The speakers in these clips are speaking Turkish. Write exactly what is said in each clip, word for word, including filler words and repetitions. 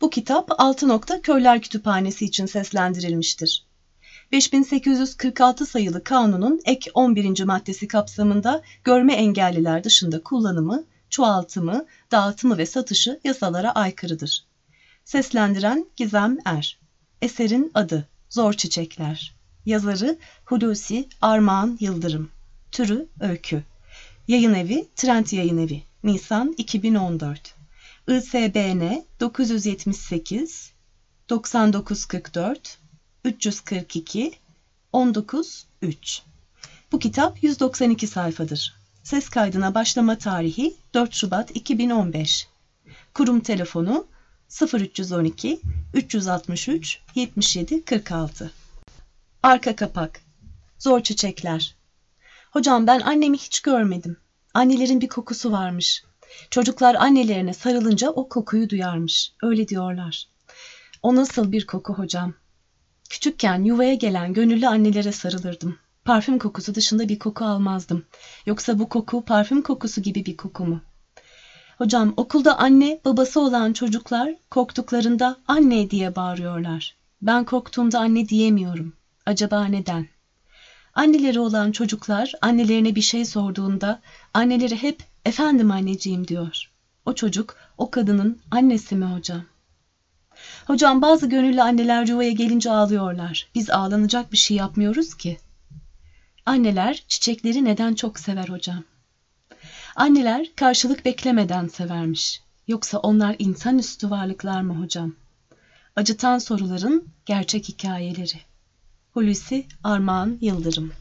Bu kitap Altınok'ta Körler Kütüphanesi için seslendirilmiştir. beş bin sekiz yüz kırk altı sayılı kanunun ek on birinci maddesi kapsamında görme engelliler dışında kullanımı, çoğaltımı, dağıtımı ve satışı yasalara aykırıdır. Seslendiren Gizem Er. Eserin adı Zor Çiçekler. Yazarı Hulusi Armağan Yıldırım. Türü öykü. Yayınevi Trent Yayınevi. Nisan iki bin on dört. I S B N dokuz yüz yetmiş sekiz doksan dokuz kırk dört üç yüz kırk iki on dokuz üç. Bu kitap yüz doksan iki sayfadır. Ses kaydına başlama tarihi dört Şubat iki bin on beş. Kurum telefonu sıfır üç on iki üç yüz altmış üç yetmiş yedi kırk altı. Arka kapak. Zor Çiçekler. Hocam ben annemi hiç görmedim. Annelerin bir kokusu varmış. Çocuklar annelerine sarılınca o kokuyu duyarmış. Öyle diyorlar. O nasıl bir koku hocam? Küçükken yuvaya gelen gönüllü annelere sarılırdım. Parfüm kokusu dışında bir koku almazdım. Yoksa bu koku parfüm kokusu gibi bir koku mu? Hocam okulda anne babası olan çocuklar korktuklarında anne diye bağırıyorlar. Ben korktuğumda anne diyemiyorum. Acaba neden? Anneleri olan çocuklar annelerine bir şey sorduğunda anneleri hep efendim anneciğim diyor. O çocuk o kadının annesi mi hocam? Hocam bazı gönüllü anneler yuvaya gelince ağlıyorlar. Biz ağlanacak bir şey yapmıyoruz ki. Anneler çiçekleri neden çok sever hocam? Anneler karşılık beklemeden severmiş. Yoksa onlar insanüstü varlıklar mı hocam? Acıtan soruların gerçek hikayeleri. Hulusi Armağan Yıldırım.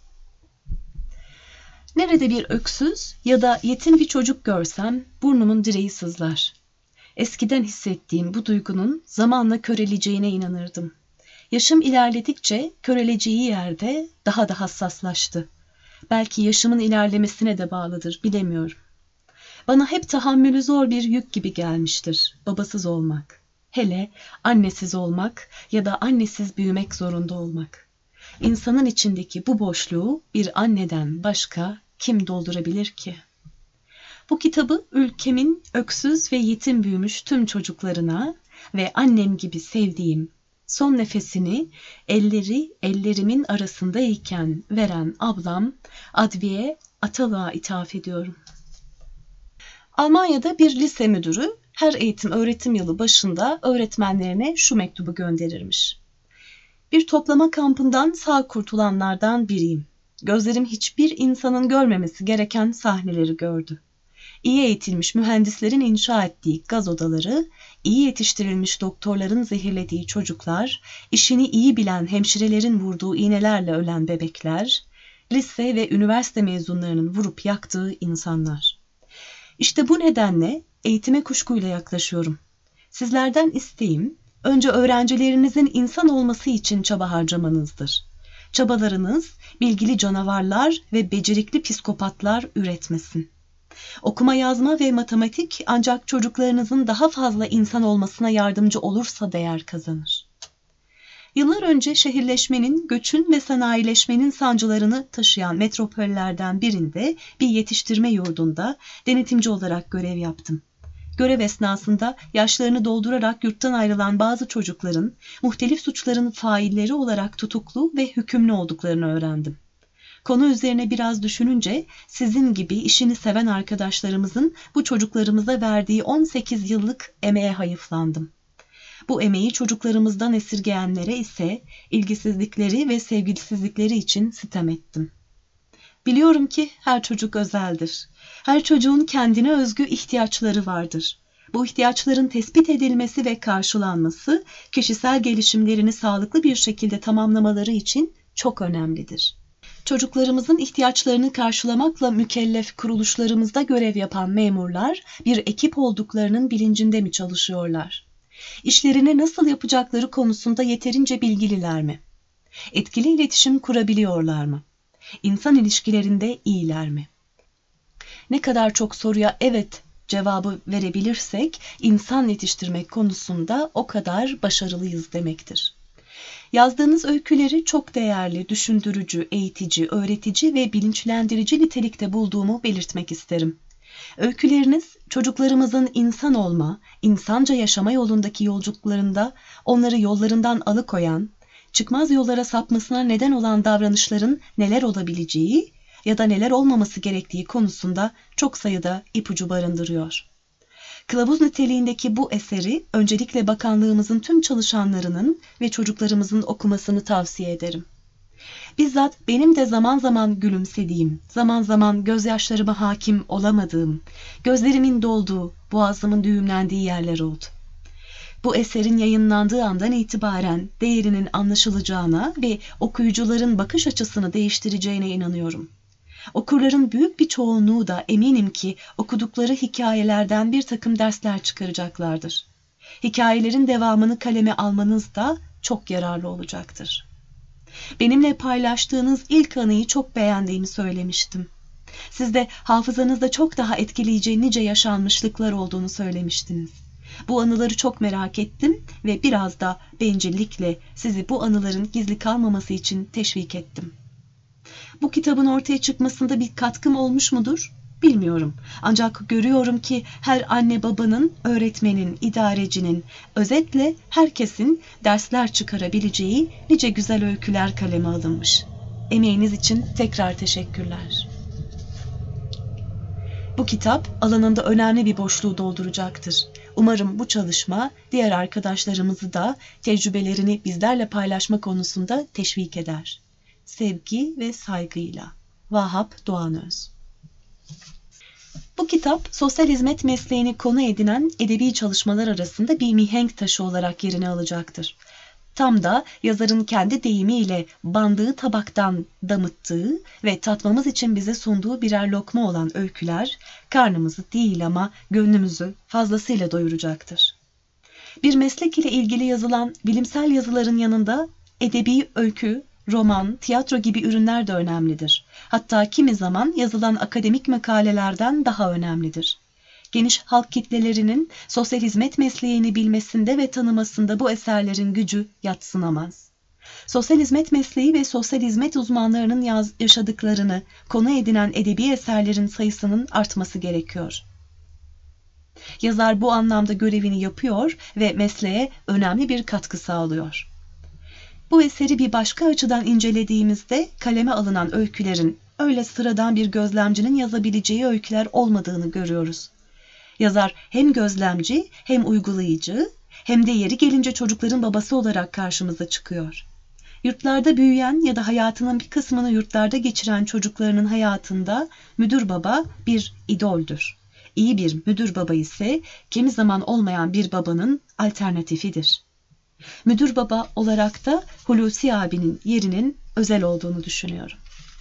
Nerede bir öksüz ya da yetim bir çocuk görsem burnumun direği sızlar. Eskiden hissettiğim bu duygunun zamanla köreleceğine inanırdım. Yaşım ilerledikçe köreleceği yerde daha da hassaslaştı. Belki yaşımın ilerlemesine de bağlıdır, bilemiyorum. Bana hep tahammülü zor bir yük gibi gelmiştir, babasız olmak. Hele annesiz olmak ya da annesiz büyümek zorunda olmak. İnsanın içindeki bu boşluğu bir anneden başka kim doldurabilir ki? Bu kitabı ülkemin öksüz ve yetim büyümüş tüm çocuklarına ve annem gibi sevdiğim, son nefesini elleri ellerimin arasındayken veren ablam Adviye Atalık'a ithaf ediyorum. Almanya'da bir lise müdürü her eğitim öğretim yılı başında öğretmenlerine şu mektubu gönderirmiş. Bir toplama kampından sağ kurtulanlardan biriyim. Gözlerim hiçbir insanın görmemesi gereken sahneleri gördü. İyi eğitilmiş mühendislerin inşa ettiği gaz odaları, iyi yetiştirilmiş doktorların zehirlediği çocuklar, işini iyi bilen hemşirelerin vurduğu iğnelerle ölen bebekler, lise ve üniversite mezunlarının vurup yaktığı insanlar. İşte bu nedenle eğitime kuşkuyla yaklaşıyorum. Sizlerden isteğim, önce öğrencilerinizin insan olması için çaba harcamanızdır. Çabalarınız bilgili canavarlar ve becerikli psikopatlar üretmesin. Okuma yazma ve matematik ancak çocuklarınızın daha fazla insan olmasına yardımcı olursa değer kazanır. Yıllar önce şehirleşmenin, göçün ve sanayileşmenin sancılarını taşıyan metropollerden birinde bir yetiştirme yurdunda denetimci olarak görev yaptım. Görev esnasında yaşlarını doldurarak yurttan ayrılan bazı çocukların muhtelif suçların failleri olarak tutuklu ve hükümlü olduklarını öğrendim. Konu üzerine biraz düşününce sizin gibi işini seven arkadaşlarımızın bu çocuklarımıza verdiği on sekiz yıllık emeğe hayıflandım. Bu emeği çocuklarımızdan esirgeyenlere ise ilgisizlikleri ve sevgisizlikleri için sitem ettim. Biliyorum ki her çocuk özeldir. Her çocuğun kendine özgü ihtiyaçları vardır. Bu ihtiyaçların tespit edilmesi ve karşılanması, kişisel gelişimlerini sağlıklı bir şekilde tamamlamaları için çok önemlidir. Çocuklarımızın ihtiyaçlarını karşılamakla mükellef kuruluşlarımızda görev yapan memurlar bir ekip olduklarının bilincinde mi çalışıyorlar? İşlerini nasıl yapacakları konusunda yeterince bilgililer mi? Etkili iletişim kurabiliyorlar mı? İnsan ilişkilerinde iyiler mi? Ne kadar çok soruya evet cevabı verebilirsek insan yetiştirmek konusunda o kadar başarılıyız demektir. Yazdığınız öyküleri çok değerli, düşündürücü, eğitici, öğretici ve bilinçlendirici nitelikte bulduğumu belirtmek isterim. Öyküleriniz çocuklarımızın insan olma, insanca yaşama yolundaki yolculuklarında onları yollarından alıkoyan, çıkmaz yollara sapmasına neden olan davranışların neler olabileceği ya da neler olmaması gerektiği konusunda çok sayıda ipucu barındırıyor. Kılavuz niteliğindeki bu eseri öncelikle bakanlığımızın tüm çalışanlarının ve çocuklarımızın okumasını tavsiye ederim. Bizzat benim de zaman zaman gülümsediğim, zaman zaman gözyaşlarıma hakim olamadığım, gözlerimin dolduğu, boğazımın düğümlendiği yerler oldu. Bu eserin yayınlandığı andan itibaren değerinin anlaşılacağına ve okuyucuların bakış açısını değiştireceğine inanıyorum. Okurların büyük bir çoğunluğu da eminim ki okudukları hikayelerden bir takım dersler çıkaracaklardır. Hikayelerin devamını kaleme almanız da çok yararlı olacaktır. Benimle paylaştığınız ilk anıyı çok beğendiğimi söylemiştim. Siz de hafızanızda çok daha etkileyici nice yaşanmışlıklar olduğunu söylemiştiniz. Bu anıları çok merak ettim ve biraz da bencillikle sizi bu anıların gizli kalmaması için teşvik ettim. Bu kitabın ortaya çıkmasında bir katkım olmuş mudur? Bilmiyorum. Ancak görüyorum ki her anne babanın, öğretmenin, idarecinin, özetle herkesin dersler çıkarabileceği nice güzel öyküler kaleme alınmış. Emeğiniz için tekrar teşekkürler. Bu kitap alanında önemli bir boşluğu dolduracaktır. Umarım bu çalışma diğer arkadaşlarımızı da tecrübelerini bizlerle paylaşma konusunda teşvik eder. Sevgi ve saygıyla. Vahap Doğanöz. Bu kitap sosyal hizmet mesleğini konu edinen edebi çalışmalar arasında bir mihenk taşı olarak yerini alacaktır. Tam da yazarın kendi deyimiyle bandığı tabaktan damıttığı ve tatmamız için bize sunduğu birer lokma olan öyküler karnımızı değil ama gönlümüzü fazlasıyla doyuracaktır. Bir meslek ile ilgili yazılan bilimsel yazıların yanında edebi öykü, roman, tiyatro gibi ürünler de önemlidir. Hatta kimi zaman yazılan akademik makalelerden daha önemlidir. Geniş halk kitlelerinin sosyal hizmet mesleğini bilmesinde ve tanımasında bu eserlerin gücü yadsınamaz. Sosyal hizmet mesleği ve sosyal hizmet uzmanlarının yaz, yaşadıklarını konu edinen edebi eserlerin sayısının artması gerekiyor. Yazar bu anlamda görevini yapıyor ve mesleğe önemli bir katkı sağlıyor. Bu eseri bir başka açıdan incelediğimizde kaleme alınan öykülerin öyle sıradan bir gözlemcinin yazabileceği öyküler olmadığını görüyoruz. Yazar hem gözlemci hem uygulayıcı hem de yeri gelince çocukların babası olarak karşımıza çıkıyor. Yurtlarda büyüyen ya da hayatının bir kısmını yurtlarda geçiren çocuklarının hayatında müdür baba bir idoldür. İyi bir müdür baba ise kimi zaman olmayan bir babanın alternatifidir. Müdür baba olarak da Hulusi abinin yerinin özel olduğunu düşünüyorum.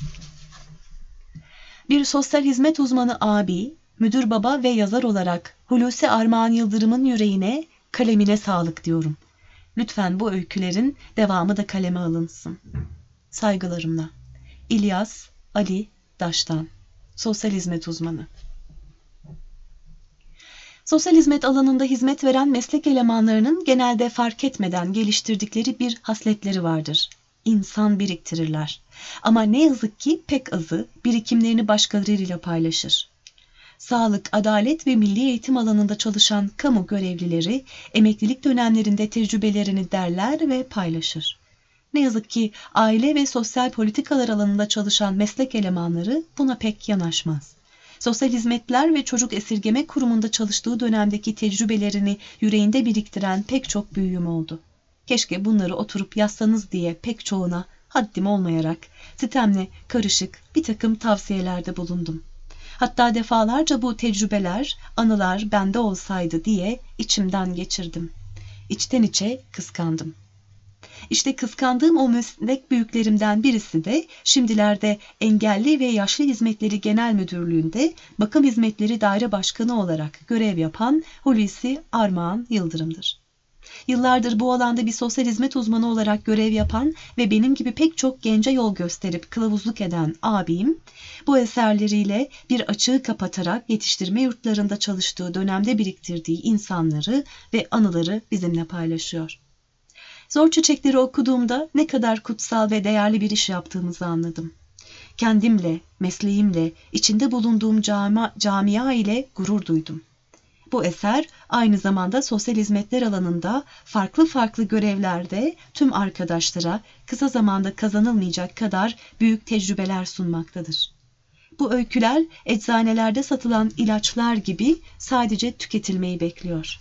Bir sosyal hizmet uzmanı abi, müdür baba ve yazar olarak Hulusi Armağan Yıldırım'ın yüreğine, kalemine sağlık diyorum. Lütfen bu öykülerin devamı da kaleme alınsın. Saygılarımla. İlyas Ali Daştan, sosyal hizmet uzmanı. Sosyal hizmet alanında hizmet veren meslek elemanlarının genelde fark etmeden geliştirdikleri bir hasletleri vardır. İnsan biriktirirler. Ama ne yazık ki pek azı birikimlerini başkalarıyla paylaşır. Sağlık, adalet ve milli eğitim alanında çalışan kamu görevlileri emeklilik dönemlerinde tecrübelerini derler ve paylaşır. Ne yazık ki aile ve sosyal politikalar alanında çalışan meslek elemanları buna pek yanaşmaz. Sosyal Hizmetler ve Çocuk Esirgeme Kurumu'nda çalıştığı dönemdeki tecrübelerini yüreğinde biriktiren pek çok büyüğüm oldu. Keşke bunları oturup yazsanız diye pek çoğuna haddim olmayarak sitemle karışık bir takım tavsiyelerde bulundum. Hatta defalarca bu tecrübeler, anılar bende olsaydı diye içimden geçirdim. İçten içe kıskandım. İşte kıskandığım o meslek büyüklerimden birisi de şimdilerde Engelli ve Yaşlı Hizmetleri Genel Müdürlüğü'nde Bakım Hizmetleri Daire Başkanı olarak görev yapan Hulusi Armağan Yıldırım'dır. Yıllardır bu alanda bir sosyal hizmet uzmanı olarak görev yapan ve benim gibi pek çok gence yol gösterip kılavuzluk eden abim, bu eserleriyle bir açığı kapatarak yetiştirme yurtlarında çalıştığı dönemde biriktirdiği insanları ve anıları bizimle paylaşıyor. Zor Çiçekleri okuduğumda ne kadar kutsal ve değerli bir iş yaptığımızı anladım. Kendimle, mesleğimle, içinde bulunduğum cami, camia ile gurur duydum. Bu eser aynı zamanda sosyal hizmetler alanında farklı farklı görevlerde tüm arkadaşlara kısa zamanda kazanılmayacak kadar büyük tecrübeler sunmaktadır. Bu öyküler eczanelerde satılan ilaçlar gibi sadece tüketilmeyi bekliyor.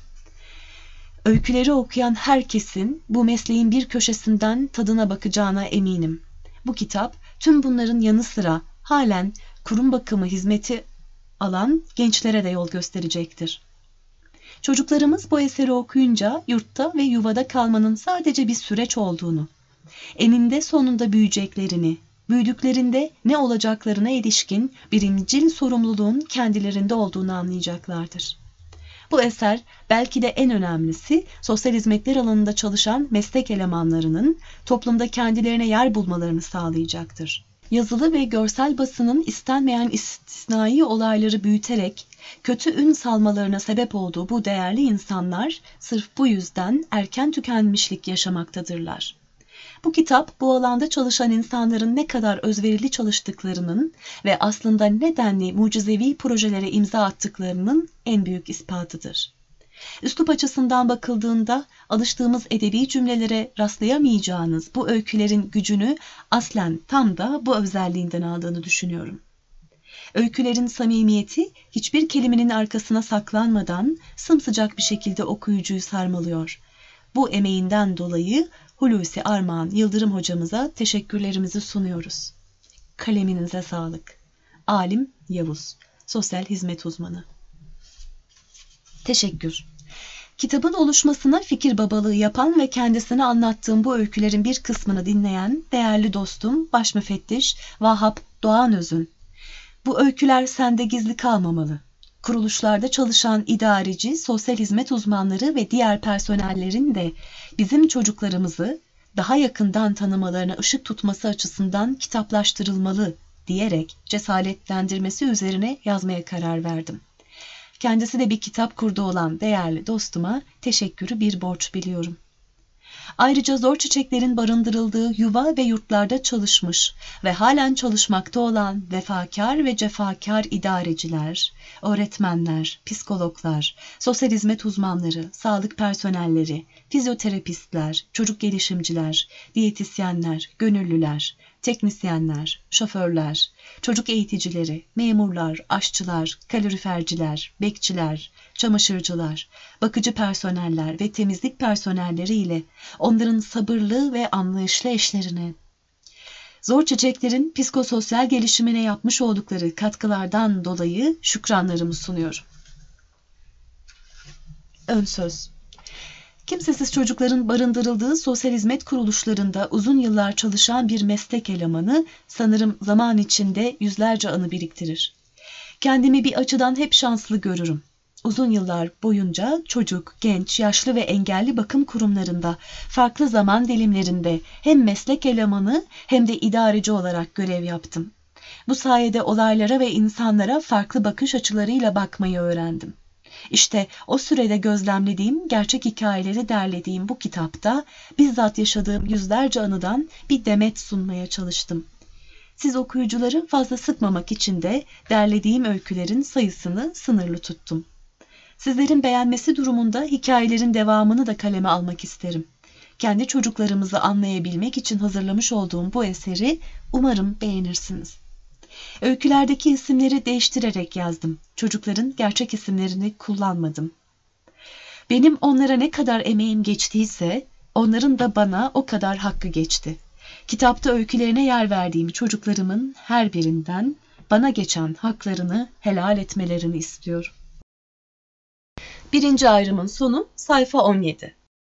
Öyküleri okuyan herkesin bu mesleğin bir köşesinden tadına bakacağına eminim. Bu kitap tüm bunların yanı sıra halen kurum bakımı hizmeti alan gençlere de yol gösterecektir. Çocuklarımız bu eseri okuyunca yurtta ve yuvada kalmanın sadece bir süreç olduğunu, eninde sonunda büyüyeceklerini, büyüdüklerinde ne olacaklarına ilişkin birincil sorumluluğun kendilerinde olduğunu anlayacaklardır. Bu eser belki de en önemlisi sosyal hizmetler alanında çalışan meslek elemanlarının toplumda kendilerine yer bulmalarını sağlayacaktır. Yazılı ve görsel basının istenmeyen istisnai olayları büyüterek kötü ün salmalarına sebep olduğu bu değerli insanlar sırf bu yüzden erken tükenmişlik yaşamaktadırlar. Bu kitap bu alanda çalışan insanların ne kadar özverili çalıştıklarının ve aslında nedenli mucizevi projelere imza attıklarının en büyük ispatıdır. Üslup açısından bakıldığında alıştığımız edebi cümlelere rastlayamayacağınız bu öykülerin gücünü aslen tam da bu özelliğinden aldığını düşünüyorum. Öykülerin samimiyeti hiçbir kelimenin arkasına saklanmadan sımsıcak bir şekilde okuyucuyu sarmalıyor. Bu emeğinden dolayı Hulusi Armağan Yıldırım hocamıza teşekkürlerimizi sunuyoruz. Kaleminize sağlık. Alim Yavuz, sosyal hizmet uzmanı. Teşekkür. Kitabın oluşmasına fikir babalığı yapan ve kendisine anlattığım bu öykülerin bir kısmını dinleyen değerli dostum Başmüfettiş Vahap Doğanöz'ün. Bu öyküler sende gizli kalmamalı. Kuruluşlarda çalışan idareci, sosyal hizmet uzmanları ve diğer personellerin de bizim çocuklarımızı daha yakından tanımalarına ışık tutması açısından kitaplaştırılmalı diyerek cesaretlendirmesi üzerine yazmaya karar verdim. Kendisi de bir kitap kurdu olan değerli dostuma teşekkürü bir borç biliyorum. Ayrıca Zor Çiçekler'in barındırıldığı yuva ve yurtlarda çalışmış ve halen çalışmakta olan vefakar ve cefakar idareciler, öğretmenler, psikologlar, sosyal hizmet uzmanları, sağlık personelleri, fizyoterapistler, çocuk gelişimciler, diyetisyenler, gönüllüler, teknisyenler, şoförler, çocuk eğiticileri, memurlar, aşçılar, kaloriferciler, bekçiler, çamaşırcılar, bakıcı personeller ve temizlik personelleri ile onların sabırlı ve anlayışlı eşlerine, Zor Çiçekler'in psikososyal gelişimine yapmış oldukları katkılardan dolayı şükranlarımı sunuyorum. Ön söz. Kimsesiz çocukların barındırıldığı sosyal hizmet kuruluşlarında uzun yıllar çalışan bir meslek elemanı sanırım zaman içinde yüzlerce anı biriktirir. Kendimi bir açıdan hep şanslı görürüm. Uzun yıllar boyunca çocuk, genç, yaşlı ve engelli bakım kurumlarında farklı zaman dilimlerinde hem meslek elemanı hem de idareci olarak görev yaptım. Bu sayede olaylara ve insanlara farklı bakış açılarıyla bakmayı öğrendim. İşte o sürede gözlemlediğim, gerçek hikayeleri derlediğim bu kitapta bizzat yaşadığım yüzlerce anıdan bir demet sunmaya çalıştım. Siz okuyucuları fazla sıkmamak için de derlediğim öykülerin sayısını sınırlı tuttum. Sizlerin beğenmesi durumunda hikayelerin devamını da kaleme almak isterim. Kendi çocuklarımızı anlayabilmek için hazırlamış olduğum bu eseri umarım beğenirsiniz. Öykülerdeki isimleri değiştirerek yazdım. Çocukların gerçek isimlerini kullanmadım. Benim onlara ne kadar emeğim geçtiyse, onların da bana o kadar hakkı geçti. Kitapta öykülerine yer verdiğim çocuklarımın her birinden bana geçen haklarını helal etmelerini istiyorum. Birinci ayrımın sonu sayfa on yedi.